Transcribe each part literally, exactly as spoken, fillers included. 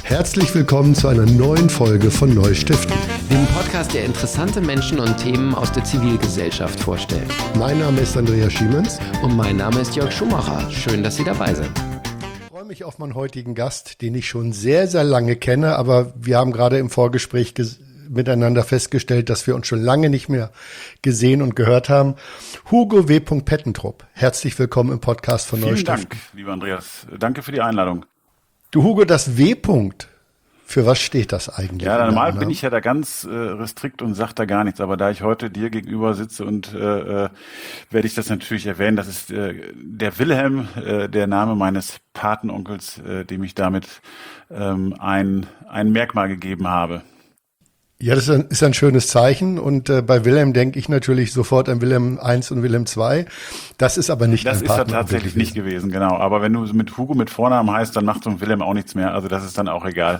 Herzlich willkommen zu einer neuen Folge von Neustiften, dem Podcast, der interessante Menschen und Themen aus der Zivilgesellschaft vorstellt. Mein Name ist Andreas Schiemens. Und mein Name ist Jörg Schumacher. Schön, dass Sie dabei sind. Ich freue mich auf meinen heutigen Gast, den ich schon sehr, sehr lange kenne, aber wir haben gerade im Vorgespräch ges- miteinander festgestellt, dass wir uns schon lange nicht mehr gesehen und gehört haben. Hugo W. Pettentrup, herzlich willkommen im Podcast von Neustiften. Vielen Dank, lieber Andreas. Danke für die Einladung. Du Hugo, das W. Für was steht das eigentlich? Ja, normal bin ich ja da ganz äh, restrikt und sage da gar nichts, aber da ich heute dir gegenüber sitze und äh, äh, werde ich das natürlich erwähnen, das ist äh, der Wilhelm, äh, der Name meines Patenonkels, äh, dem ich damit ähm, ein, ein Merkmal gegeben habe. Ja, das ist ein, ist ein schönes Zeichen und äh, bei Wilhelm denke ich natürlich sofort an Wilhelm eins und Wilhelm zwei. Das ist aber nicht Das ein ist ja Patenonkel tatsächlich gewesen. nicht gewesen, genau. Aber wenn du mit Hugo mit Vornamen heißt, dann macht so ein Wilhelm auch nichts mehr. Also das ist dann auch egal.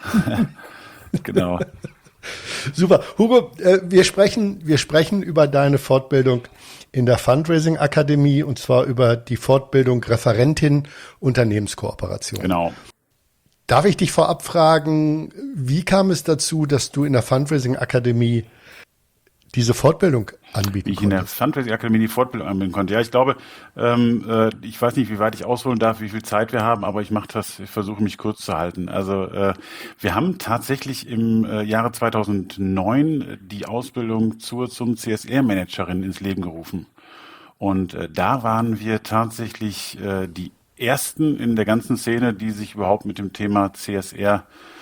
Genau. Super. Hugo, äh, wir sprechen, wir sprechen über deine Fortbildung in der Fundraising Akademie und zwar über die Fortbildung Referentin Unternehmenskooperation. Genau. Darf ich dich vorab fragen, wie kam es dazu, dass du in der Fundraising Akademie diese Fortbildung anbieten Wie ich in der konntest? Fundraising Akademie die Fortbildung anbieten konnte. Ja, ich glaube, ähm, äh, ich weiß nicht, wie weit ich ausholen darf, wie viel Zeit wir haben, aber ich mache das, ich versuche mich kurz zu halten. Also äh, wir haben tatsächlich im äh, Jahre zweitausendneun die Ausbildung zur zum C S R-Managerin ins Leben gerufen. Und äh, da waren wir tatsächlich äh, die ersten in der ganzen Szene, die sich überhaupt mit dem Thema C S R,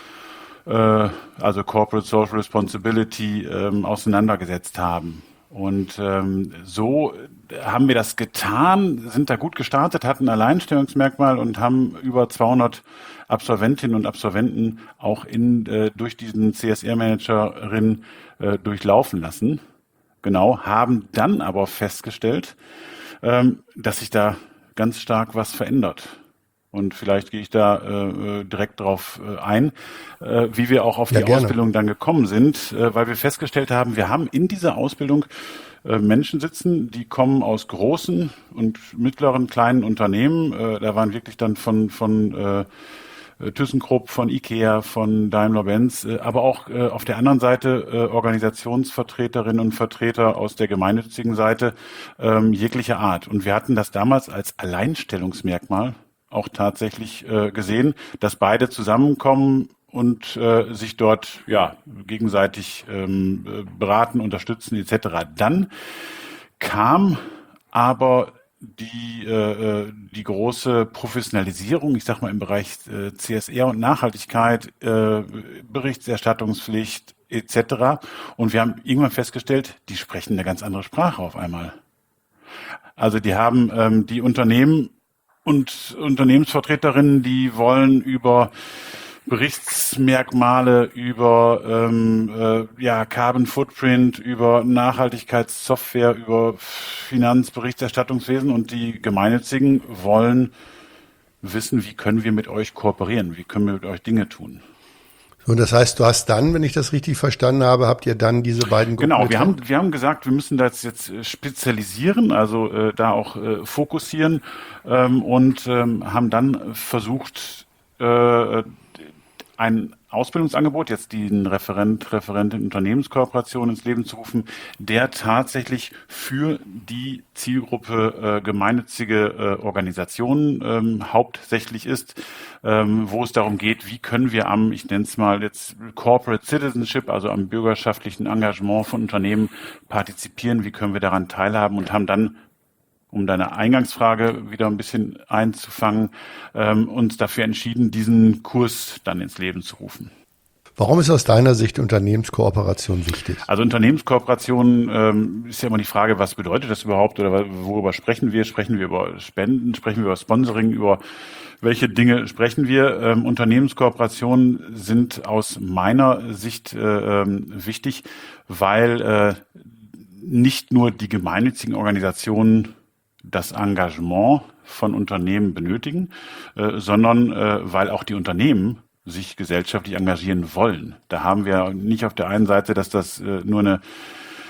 äh, also Corporate Social Responsibility, ähm, auseinandergesetzt haben. Und ähm, so haben wir das getan, sind da gut gestartet, hatten ein Alleinstellungsmerkmal und haben über zweihundert Absolventinnen und Absolventen auch in äh, durch diesen C S R-Managerin äh, durchlaufen lassen. Genau, haben dann aber festgestellt, ähm, dass sich da ganz stark was verändert. Und vielleicht gehe ich da äh, direkt drauf äh, ein, äh, wie wir auch auf Ja, die gerne. Ausbildung dann gekommen sind, äh, weil wir festgestellt haben, wir haben in dieser Ausbildung äh, Menschen sitzen, die kommen aus großen und mittleren, kleinen Unternehmen. Äh, da waren wirklich dann von von äh, ThyssenKrupp, von IKEA, von Daimler-Benz, äh, aber auch äh, auf der anderen Seite äh, Organisationsvertreterinnen und Vertreter aus der gemeinnützigen Seite ähm, jeglicher Art. Und wir hatten das damals als Alleinstellungsmerkmal auch tatsächlich äh, gesehen, dass beide zusammenkommen und äh, sich dort ja gegenseitig ähm, äh, beraten, unterstützen et cetera. Dann kam aber die äh, die große Professionalisierung, ich sag mal im Bereich äh, C S R und Nachhaltigkeit, äh, Berichterstattungspflicht et cetera. Und wir haben irgendwann festgestellt, die sprechen eine ganz andere Sprache auf einmal. Also die haben ähm, die Unternehmen und Unternehmensvertreterinnen, die wollen über Berichtsmerkmale, über ähm, äh, ja, Carbon Footprint, über Nachhaltigkeitssoftware, über Finanzberichterstattungswesen und die Gemeinnützigen wollen wissen, wie können wir mit euch kooperieren, wie können wir mit euch Dinge tun. Und das heißt, du hast dann, wenn ich das richtig verstanden habe, habt ihr dann diese beiden Gruppen Genau, wir getrennt? haben wir haben gesagt, wir müssen das jetzt äh, spezialisieren, also äh, da auch äh, fokussieren ähm, und ähm, haben dann versucht, äh, ein Ausbildungsangebot, jetzt den Referent, Referentin Unternehmenskooperation ins Leben zu rufen, der tatsächlich für die Zielgruppe äh, gemeinnützige äh, Organisationen ähm, hauptsächlich ist, ähm, wo es darum geht, wie können wir am, ich nenne es mal jetzt Corporate Citizenship, also am bürgerschaftlichen Engagement von Unternehmen partizipieren, wie können wir daran teilhaben und haben dann, um deine Eingangsfrage wieder ein bisschen einzufangen, ähm, uns dafür entschieden, diesen Kurs dann ins Leben zu rufen. Warum ist aus deiner Sicht Unternehmenskooperation wichtig? Also Unternehmenskooperation ähm, ist ja immer die Frage, was bedeutet das überhaupt oder worüber sprechen wir? Sprechen wir über Spenden? Sprechen wir über Sponsoring? Über welche Dinge sprechen wir? Ähm, Unternehmenskooperationen sind aus meiner Sicht äh, ähm, wichtig, weil äh, nicht nur die gemeinnützigen Organisationen das Engagement von Unternehmen benötigen, äh, sondern äh, weil auch die Unternehmen sich gesellschaftlich engagieren wollen. Da haben wir nicht auf der einen Seite, dass das äh, nur eine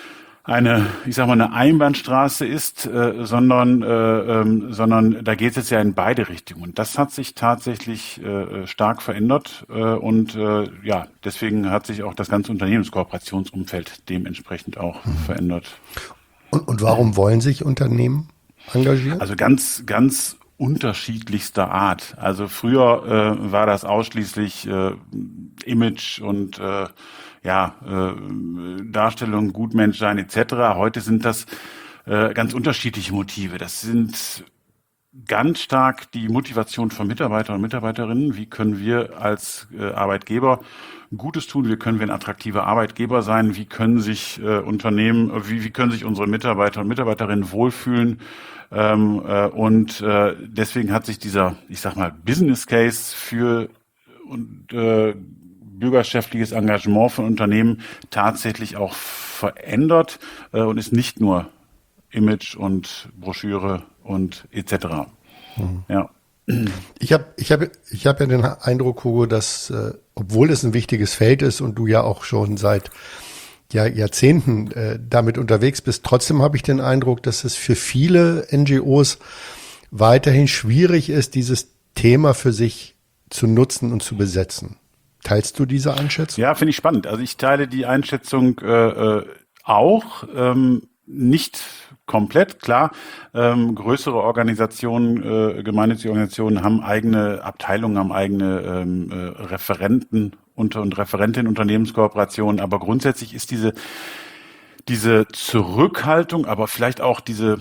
eine, ich sag mal, eine Einbahnstraße ist, äh, sondern, äh, ähm, sondern da geht es ja in beide Richtungen. Und das hat sich tatsächlich äh, stark verändert äh, und äh, ja, deswegen hat sich auch das ganze Unternehmenskooperationsumfeld dementsprechend auch mhm. verändert. Und, und warum wollen sich Unternehmen engagieren? Also ganz, ganz unterschiedlichster Art. Also früher äh, war das ausschließlich äh, Image und äh, ja, äh, Darstellung, Gutmensch sein et cetera. Heute sind das äh, ganz unterschiedliche Motive. Das sind ganz stark die Motivation von Mitarbeitern und Mitarbeiterinnen. Wie können wir als äh, Arbeitgeber Gutes tun? Wie können wir ein attraktiver Arbeitgeber sein? Wie können sich äh, Unternehmen, wie, wie können sich unsere Mitarbeiter und Mitarbeiterinnen wohlfühlen? Ähm, äh, und äh, deswegen hat sich dieser, ich sag mal, Business Case für und äh, bürgerschaftliches Engagement von Unternehmen tatsächlich auch verändert äh, und ist nicht nur Image und Broschüre und et cetera. Mhm. Ja. Ich habe ich hab, ich hab ja den Eindruck, Hugo, dass äh, obwohl es ein wichtiges Feld ist und du ja auch schon seit ja, Jahrzehnten äh, damit unterwegs bist, trotzdem habe ich den Eindruck, dass es für viele N G Os weiterhin schwierig ist, dieses Thema für sich zu nutzen und zu besetzen. Teilst du diese Einschätzung? Ja, finde ich spannend. Also ich teile die Einschätzung äh, auch, ähm, nicht komplett, klar. Ähm, größere Organisationen, äh, gemeinnützige Organisationen haben eigene Abteilungen, haben eigene ähm, äh, Referenten und, und Referentinnen Unternehmenskooperationen, aber grundsätzlich ist diese diese Zurückhaltung, aber vielleicht auch diese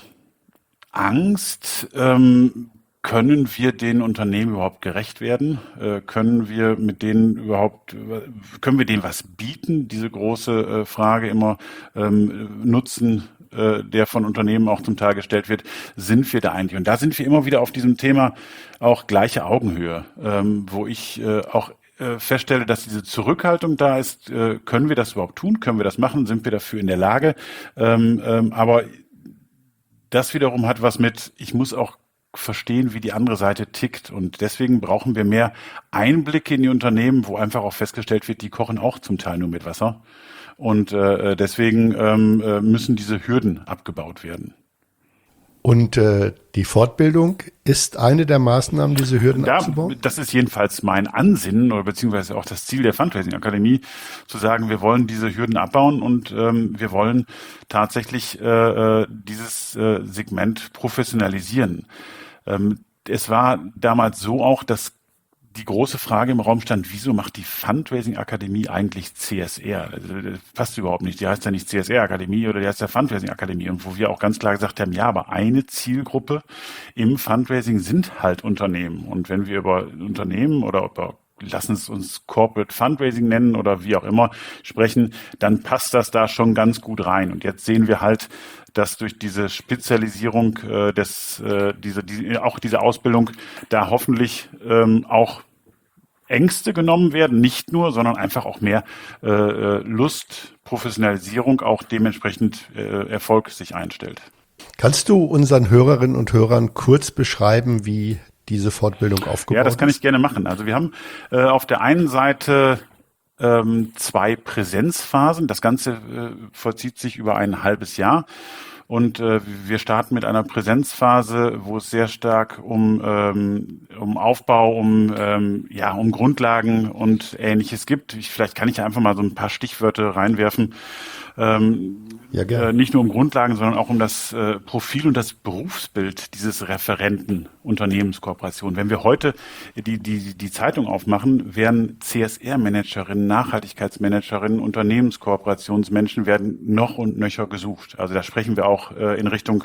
Angst, ähm, können wir den Unternehmen überhaupt gerecht werden? Äh, können wir mit denen überhaupt, können wir denen was bieten? Diese große äh, Frage immer, ähm, Nutzen, äh, der von Unternehmen auch zum Teil gestellt wird, sind wir da eigentlich? Und da sind wir immer wieder auf diesem Thema auch gleiche Augenhöhe, ähm, wo ich äh, auch äh, feststelle, dass diese Zurückhaltung da ist. Äh, können wir das überhaupt tun? Können wir das machen? Sind wir dafür in der Lage? Ähm, ähm, aber das wiederum hat was mit, ich muss auch verstehen, wie die andere Seite tickt. Und deswegen brauchen wir mehr Einblicke in die Unternehmen, wo einfach auch festgestellt wird, die kochen auch zum Teil nur mit Wasser. Und äh, deswegen ähm, müssen diese Hürden abgebaut werden. Und äh, die Fortbildung ist eine der Maßnahmen, diese Hürden da, abzubauen? Das ist jedenfalls mein Ansinnen oder beziehungsweise auch das Ziel der Fundraising Akademie, zu sagen, wir wollen diese Hürden abbauen und ähm, wir wollen tatsächlich äh, dieses äh, Segment professionalisieren. Ähm, es war damals so auch, dass die große Frage im Raum stand, wieso macht die Fundraising Akademie eigentlich C S R? Also, das passt überhaupt nicht. Die heißt ja nicht C S R Akademie oder die heißt ja Fundraising Akademie. Und wo wir auch ganz klar gesagt haben, ja, aber eine Zielgruppe im Fundraising sind halt Unternehmen. Und wenn wir über Unternehmen oder über, lassen es uns Corporate Fundraising nennen oder wie auch immer sprechen, dann passt das da schon ganz gut rein. Und jetzt sehen wir halt, dass durch diese Spezialisierung äh, des, äh, diese, die, auch diese Ausbildung da hoffentlich ähm, auch Ängste genommen werden, nicht nur, sondern einfach auch mehr äh, Lust, Professionalisierung, auch dementsprechend äh, Erfolg sich einstellt. Kannst du unseren Hörerinnen und Hörern kurz beschreiben, wie diese Fortbildung aufgebaut ist? Ja, das kann ich gerne machen. Also wir haben äh, auf der einen Seite ähm, zwei Präsenzphasen. Das Ganze äh, vollzieht sich über ein halbes Jahr. Und äh, wir starten mit einer Präsenzphase, wo es sehr stark um ähm, um Aufbau, um ähm, ja um Grundlagen und Ähnliches gibt. Ich, vielleicht kann ich einfach mal so ein paar Stichwörter reinwerfen. Ähm, ja, gerne. Äh, nicht nur um Grundlagen, sondern auch um das äh, Profil und das Berufsbild dieses Referenten Unternehmenskooperation. Wenn wir heute die die die Zeitung aufmachen, werden C S R-Managerinnen, Nachhaltigkeitsmanagerinnen, Unternehmenskooperationsmenschen werden noch und nöcher gesucht. Also da sprechen wir auch äh, in Richtung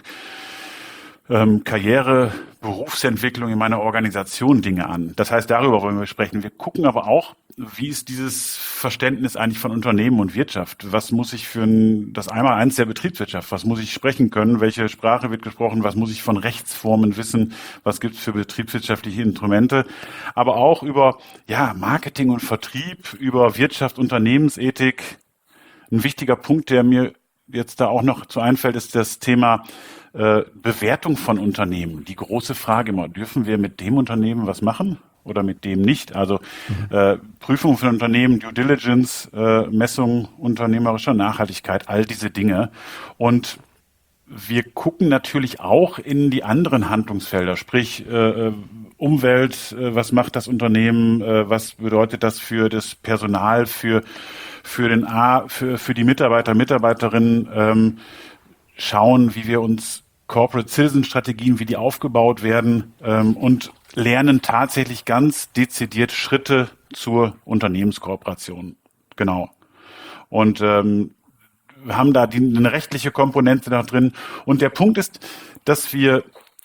ähm, Karriere, Berufsentwicklung in meiner Organisation Dinge an. Das heißt, darüber wollen wir sprechen. Wir gucken aber auch, wie ist dieses Verständnis eigentlich von Unternehmen und Wirtschaft? Was muss ich für ein, das Einmaleins der Betriebswirtschaft, was muss ich sprechen können? Welche Sprache wird gesprochen? Was muss ich von Rechtsformen wissen? Was gibt es für betriebswirtschaftliche Instrumente? Aber auch über, ja, Marketing und Vertrieb, über Wirtschaft, Unternehmensethik. Ein wichtiger Punkt, der mir jetzt da auch noch zu einfällt, ist das Thema äh, Bewertung von Unternehmen. Die große Frage immer, dürfen wir mit dem Unternehmen was machen oder mit dem nicht. Also mhm. äh, Prüfung von Unternehmen, Due Diligence, äh, Messung unternehmerischer Nachhaltigkeit, all diese Dinge. Und wir gucken natürlich auch in die anderen Handlungsfelder, sprich äh, Umwelt, äh, was macht das Unternehmen, äh, was bedeutet das für das Personal, für für den A, für für die Mitarbeiter, Mitarbeiterinnen, ähm, schauen, wie wir uns Corporate Citizen Strategien, wie die aufgebaut werden ähm, und lernen tatsächlich ganz dezidiert Schritte zur Unternehmenskooperation. Genau. Und ähm, wir haben da die, eine rechtliche Komponente da drin. Und der Punkt ist, dass wir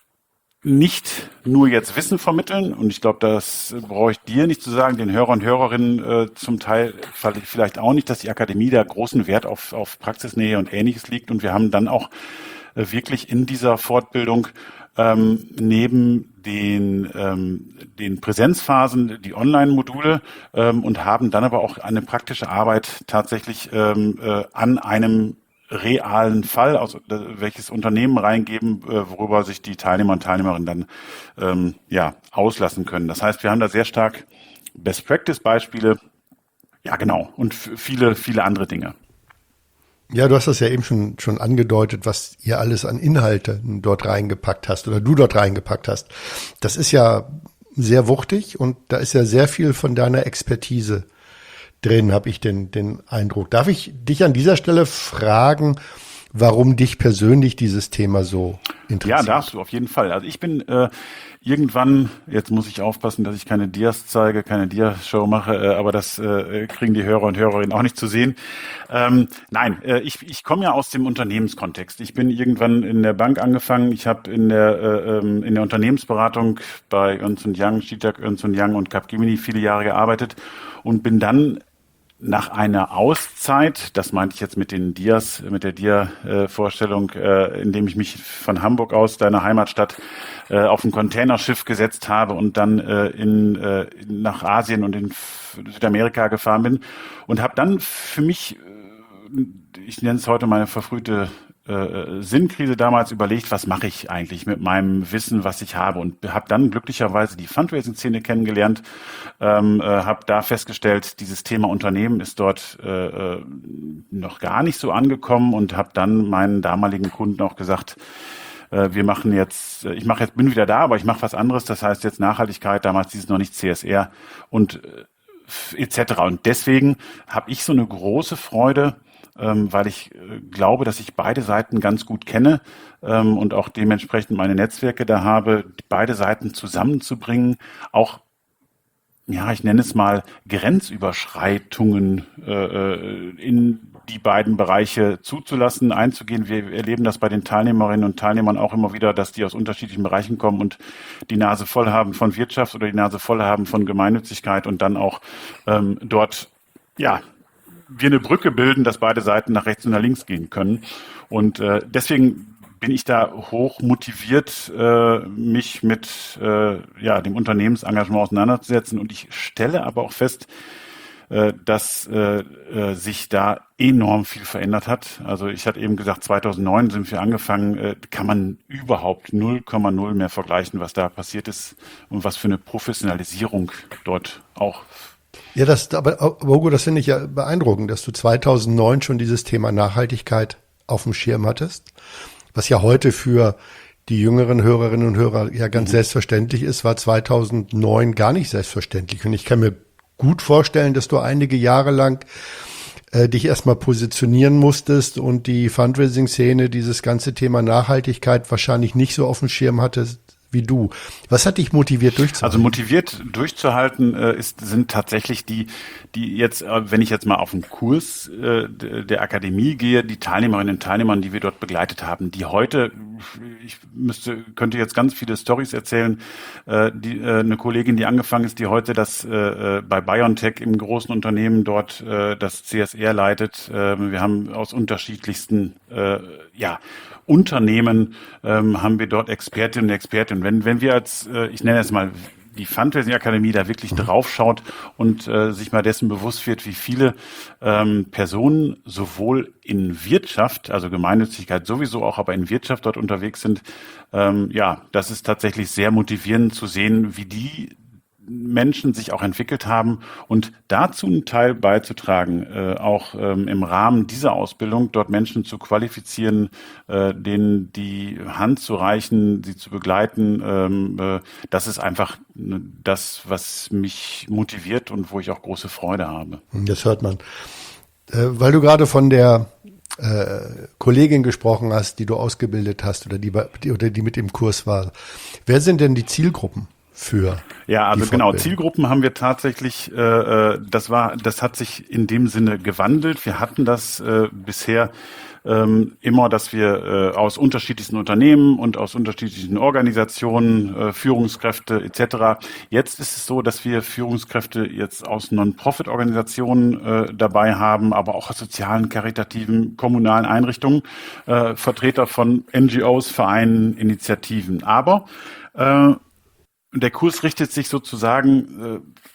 nicht nur jetzt Wissen vermitteln, und ich glaube, das brauche ich dir nicht zu sagen, den Hörer und Hörerinnen äh, zum Teil vielleicht auch nicht, dass die Akademie da großen Wert auf, auf Praxisnähe und Ähnliches liegt. Und wir haben dann auch äh, wirklich in dieser Fortbildung ähm, neben den, ähm, den Präsenzphasen die Online-Module ähm, und haben dann aber auch eine praktische Arbeit tatsächlich ähm, äh, an einem realen Fall, aus welches Unternehmen reingeben, äh, worüber sich die Teilnehmer und Teilnehmerinnen dann ähm, ja auslassen können. Das heißt, wir haben da sehr stark Best-Practice-Beispiele, ja genau, und f- viele, viele andere Dinge. Ja, du hast das ja eben schon schon angedeutet, was ihr alles an Inhalte dort reingepackt hast oder du dort reingepackt hast. Das ist ja sehr wuchtig und da ist ja sehr viel von deiner Expertise drin, habe ich den, den Eindruck. Darf ich dich an dieser Stelle fragen, warum dich persönlich dieses Thema so interessiert? Ja, darfst du, auf jeden Fall. Also ich bin äh, irgendwann, jetzt muss ich aufpassen, dass ich keine Dias zeige, keine Dia-Show mache, äh, aber das äh, kriegen die Hörer und Hörerinnen auch nicht zu sehen. Ähm, nein, äh, ich, ich komme ja aus dem Unternehmenskontext. Ich bin irgendwann in der Bank angefangen. Ich habe in der äh, in der Unternehmensberatung bei Ernst und Young, Schitak, Ernst und Young und Capgemini viele Jahre gearbeitet und bin dann nach einer Auszeit, das meinte ich jetzt mit den Dias, mit der Dia-Vorstellung, äh, indem ich mich von Hamburg aus, deiner Heimatstadt, äh, auf ein Containerschiff gesetzt habe und dann äh, in, äh, nach Asien und in Südamerika gefahren bin und habe dann für mich, äh, ich nenne es heute meine verfrühte äh, Sinnkrise damals überlegt, was mache ich eigentlich mit meinem Wissen, was ich habe, und habe dann glücklicherweise die Fundraising-Szene kennengelernt, ähm, äh, habe da festgestellt, dieses Thema Unternehmen ist dort äh, noch gar nicht so angekommen und habe dann meinen damaligen Kunden auch gesagt, äh, wir machen jetzt, ich mache jetzt, bin wieder da, aber ich mache was anderes, das heißt jetzt Nachhaltigkeit, damals hieß es noch nicht C S R und äh, et cetera. Und deswegen habe ich so eine große Freude, Ähm, weil ich äh, glaube, dass ich beide Seiten ganz gut kenne ähm, und auch dementsprechend meine Netzwerke da habe, beide Seiten zusammenzubringen, auch, ja, ich nenne es mal Grenzüberschreitungen äh, in die beiden Bereiche zuzulassen, einzugehen. Wir erleben das bei den Teilnehmerinnen und Teilnehmern auch immer wieder, dass die aus unterschiedlichen Bereichen kommen und die Nase voll haben von Wirtschaft oder die Nase voll haben von Gemeinnützigkeit und dann auch ähm, dort, ja, wir eine Brücke bilden, dass beide Seiten nach rechts und nach links gehen können. Und äh, deswegen bin ich da hoch motiviert, äh, mich mit äh, ja, dem Unternehmensengagement auseinanderzusetzen. Und ich stelle aber auch fest, äh, dass äh, äh, sich da enorm viel verändert hat. Also ich hatte eben gesagt, zweitausendneun sind wir angefangen, äh, kann man überhaupt null Komma null mehr vergleichen, was da passiert ist und was für eine Professionalisierung dort auch. Ja, das, aber, Hugo, das finde ich ja beeindruckend, dass du zweitausendneun schon dieses Thema Nachhaltigkeit auf dem Schirm hattest, was ja heute für die jüngeren Hörerinnen und Hörer ja ganz mhm. selbstverständlich ist, war zweitausendneun gar nicht selbstverständlich. Und ich kann mir gut vorstellen, dass du einige Jahre lang äh, dich erstmal positionieren musstest und die Fundraising-Szene dieses ganze Thema Nachhaltigkeit wahrscheinlich nicht so auf dem Schirm hattest wie du. Was hat dich motiviert durchzuhalten? Also motiviert durchzuhalten äh, ist, sind tatsächlich die, die jetzt, äh, wenn ich jetzt mal auf den Kurs äh, der Akademie gehe, die Teilnehmerinnen und Teilnehmer, die wir dort begleitet haben, die heute, ich müsste, könnte jetzt ganz viele Storys erzählen, äh, die, äh, eine Kollegin, die angefangen ist, die heute das äh, bei BioNTech im großen Unternehmen dort äh, das C S R leitet. Äh, wir haben aus unterschiedlichsten, äh, ja, Unternehmen ähm, haben wir dort Expertinnen und Experten. Wenn, wenn wir als, äh, ich nenne es mal, die Fundraising Akademie da wirklich draufschaut und äh, sich mal dessen bewusst wird, wie viele ähm, Personen sowohl in Wirtschaft, also Gemeinnützigkeit sowieso auch, aber in Wirtschaft dort unterwegs sind, ähm, ja, das ist tatsächlich sehr motivierend zu sehen, wie die Menschen sich auch entwickelt haben und dazu einen Teil beizutragen, äh, auch ähm, im Rahmen dieser Ausbildung dort Menschen zu qualifizieren, äh, denen die Hand zu reichen, sie zu begleiten, ähm, äh, das ist einfach das, was mich motiviert und wo ich auch große Freude habe. Das hört man. Äh, weil du gerade von der äh, Kollegin gesprochen hast, die du ausgebildet hast oder die, die oder die mit im Kurs war. Wer sind denn die Zielgruppen für? Ja, also genau, Zielgruppen haben wir tatsächlich, äh, das war, das hat sich in dem Sinne gewandelt. Wir hatten das äh, bisher ähm, immer, dass wir äh, aus unterschiedlichsten Unternehmen und aus unterschiedlichen Organisationen, äh, Führungskräfte et cetera. Jetzt ist es so, dass wir Führungskräfte jetzt aus Non-Profit-Organisationen äh, dabei haben, aber auch aus sozialen, karitativen, kommunalen Einrichtungen, äh, Vertreter von N G Os, Vereinen, Initiativen. Aber äh, der Kurs richtet sich sozusagen äh,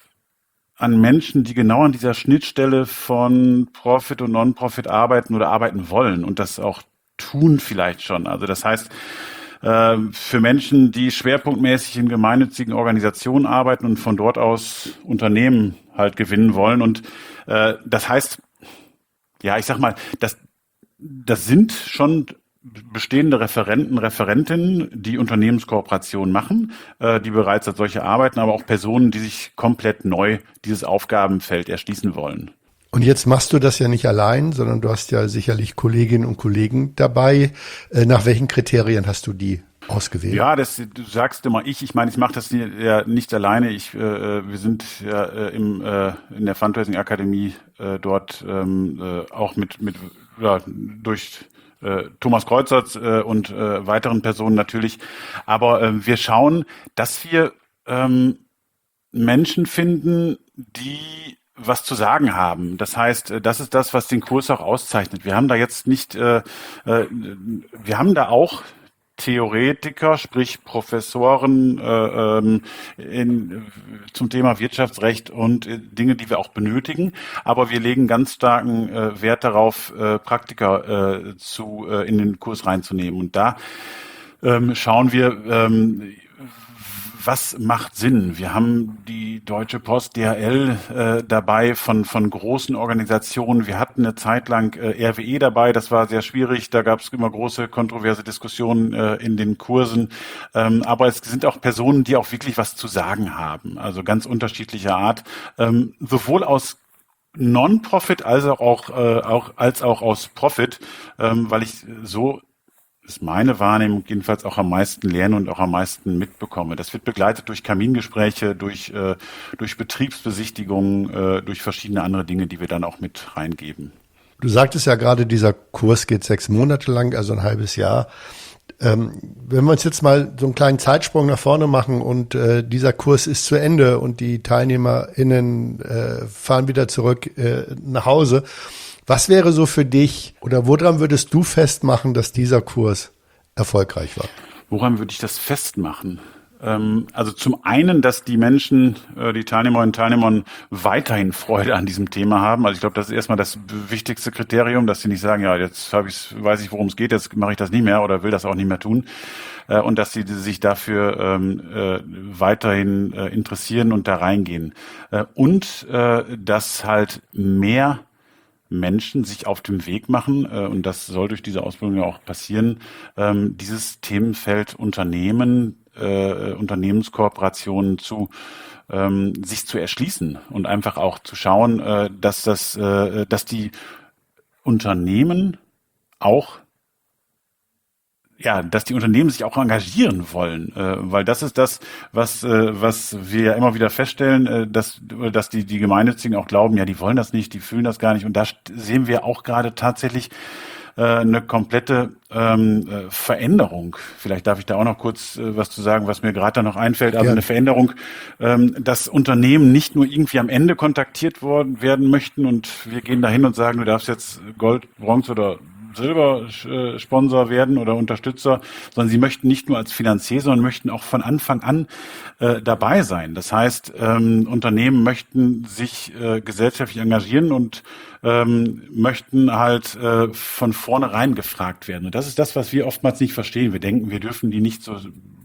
an Menschen, die genau an dieser Schnittstelle von Profit und Non-Profit arbeiten oder arbeiten wollen und das auch tun vielleicht schon. Also das heißt, äh, für Menschen, die schwerpunktmäßig in gemeinnützigen Organisationen arbeiten und von dort aus Unternehmen halt gewinnen wollen. Und äh, das heißt, ja, ich sag mal, das, das sind schon bestehende Referenten, Referentinnen, die Unternehmenskooperation machen, äh, die bereits als solche arbeiten, aber auch Personen, die sich komplett neu dieses Aufgabenfeld erschließen wollen. Und jetzt machst du das ja nicht allein, sondern du hast ja sicherlich Kolleginnen und Kollegen dabei. Äh, nach welchen Kriterien hast du die ausgewählt? Ja, das, du sagst immer ich. Ich meine, ich mache das ja nicht alleine. Ich, äh, wir sind ja äh, im, äh, in der Fundraising Akademie äh, dort ähm, äh, auch mit, mit ja, durch Äh, Thomas Kreuzert äh, und äh, weiteren Personen natürlich. Aber äh, wir schauen, dass wir ähm, Menschen finden, die was zu sagen haben. Das heißt, das ist das, was den Kurs auch auszeichnet. Wir haben da jetzt nicht, äh, äh, wir haben da auch Theoretiker, sprich Professoren äh, ähm, in, zum Thema Wirtschaftsrecht und äh, Dinge, die wir auch benötigen. Aber wir legen ganz starken äh, Wert darauf, äh, Praktiker äh, zu äh, in den Kurs reinzunehmen. Und da ähm, schauen wir, ähm, was macht Sinn? Wir haben die Deutsche Post, D H L äh, dabei von von großen Organisationen. Wir hatten eine Zeit lang äh, R W E dabei. Das war sehr schwierig. Da gab es immer große kontroverse Diskussionen äh, in den Kursen. Ähm, aber es sind auch Personen, die auch wirklich was zu sagen haben. Also ganz unterschiedlicher Art. Ähm, sowohl aus Non-Profit als auch, äh, auch als auch aus Profit, ähm, weil ich so ist meine Wahrnehmung jedenfalls auch am meisten lerne und auch am meisten mitbekomme. Das wird begleitet durch Kamingespräche, durch, äh, durch Betriebsbesichtigungen, äh, durch verschiedene andere Dinge, die wir dann auch mit reingeben. Du sagtest ja gerade, dieser Kurs geht sechs Monate lang, also ein halbes Jahr. Ähm, wenn wir uns jetzt mal so einen kleinen Zeitsprung nach vorne machen und äh, dieser Kurs ist zu Ende und die TeilnehmerInnen äh, fahren wieder zurück äh, nach Hause, was wäre so für dich oder woran würdest du festmachen, dass dieser Kurs erfolgreich war? Woran würde ich das festmachen? Ähm, also zum einen, dass die Menschen, äh, die Teilnehmerinnen und Teilnehmer weiterhin Freude an diesem Thema haben. Also ich glaube, das ist erstmal das wichtigste Kriterium, dass sie nicht sagen, ja, jetzt habe ich, weiß ich, worum es geht, jetzt mache ich das nicht mehr oder will das auch nicht mehr tun. Äh, und dass sie sich dafür ähm, äh, weiterhin äh, interessieren und da reingehen. Äh, und äh, dass halt mehr Menschen sich auf dem Weg machen, äh, und das soll durch diese Ausbildung ja auch passieren, ähm, dieses Themenfeld Unternehmen, äh, Unternehmenskooperationen zu ähm, sich zu erschließen und einfach auch zu schauen, äh, dass das, äh, dass die Unternehmen auch ja, dass die Unternehmen sich auch engagieren wollen, äh, weil das ist das, was äh, was wir ja immer wieder feststellen, äh, dass dass die die Gemeinnützigen auch glauben, ja, die wollen das nicht, die fühlen das gar nicht, und da sehen wir auch gerade tatsächlich äh, eine komplette ähm, äh, Veränderung. Vielleicht darf ich da auch noch kurz äh, was zu sagen, was mir gerade da noch einfällt. Also ja. Eine Veränderung, ähm, dass Unternehmen nicht nur irgendwie am Ende kontaktiert worden werden möchten und wir gehen da hin und sagen, du darfst jetzt Gold, Bronze oder Silbersponsor werden oder Unterstützer, sondern sie möchten nicht nur als Finanzier, sondern möchten auch von Anfang an äh, dabei sein. Das heißt, ähm, Unternehmen möchten sich äh, gesellschaftlich engagieren und ähm, möchten halt äh, von vornherein gefragt werden. Und das ist das, was wir oftmals nicht verstehen. Wir denken, wir dürfen die nicht so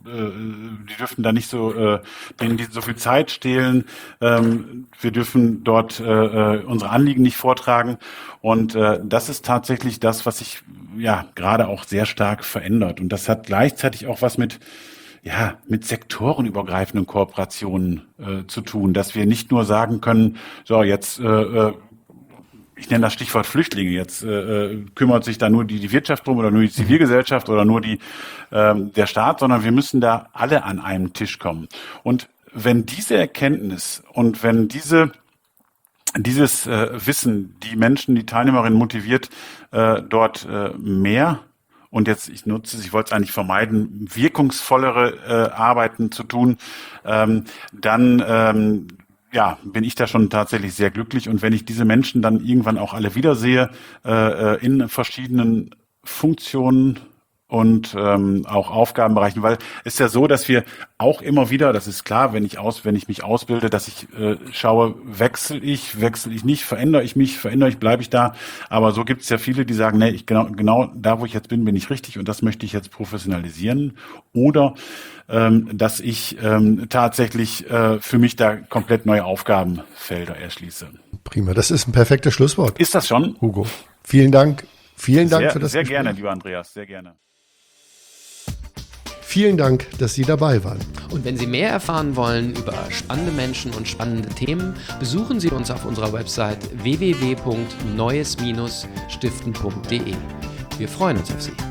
die dürfen da nicht so, äh, denen die so viel Zeit stehlen. Ähm, wir dürfen dort äh, unsere Anliegen nicht vortragen. Und äh, das ist tatsächlich das, was sich ja gerade auch sehr stark verändert. Und das hat gleichzeitig auch was mit ja, mit sektorenübergreifenden Kooperationen äh, zu tun, dass wir nicht nur sagen können, so jetzt, äh, ich nenne das Stichwort Flüchtlinge, jetzt äh, kümmert sich da nur die, die Wirtschaft drum oder nur die Zivilgesellschaft oder nur die äh, der Staat, sondern wir müssen da alle an einem Tisch kommen. Und wenn diese Erkenntnis und wenn diese dieses äh, Wissen die Menschen, die Teilnehmerinnen motiviert, äh, dort äh, mehr und jetzt, ich nutze es, ich wollte es eigentlich vermeiden, wirkungsvollere äh, Arbeiten zu tun, ähm, dann ähm, ja, bin ich da schon tatsächlich sehr glücklich. Und wenn ich diese Menschen dann irgendwann auch alle wiedersehe, äh, in verschiedenen Funktionen und ähm, auch Aufgabenbereichen, weil es ist ja so, dass wir auch immer wieder, das ist klar, wenn ich aus, wenn ich mich ausbilde, dass ich äh, schaue, wechsle ich, wechsle ich nicht, verändere ich mich, verändere ich, bleibe ich da. Aber so gibt es ja viele, die sagen, nee, ich genau, genau da, wo ich jetzt bin, bin ich richtig und das möchte ich jetzt professionalisieren. Oder ähm, dass ich ähm, tatsächlich äh, für mich da komplett neue Aufgabenfelder erschließe. Prima, das ist ein perfektes Schlusswort. Ist das schon? Hugo, vielen Dank. Vielen Dank sehr, für das Sehr Gespräch. gerne, lieber Andreas, sehr gerne. Vielen Dank, dass Sie dabei waren. Und wenn Sie mehr erfahren wollen über spannende Menschen und spannende Themen, besuchen Sie uns auf unserer Website w w w punkt neues Bindestrich stiften punkt d e. Wir freuen uns auf Sie.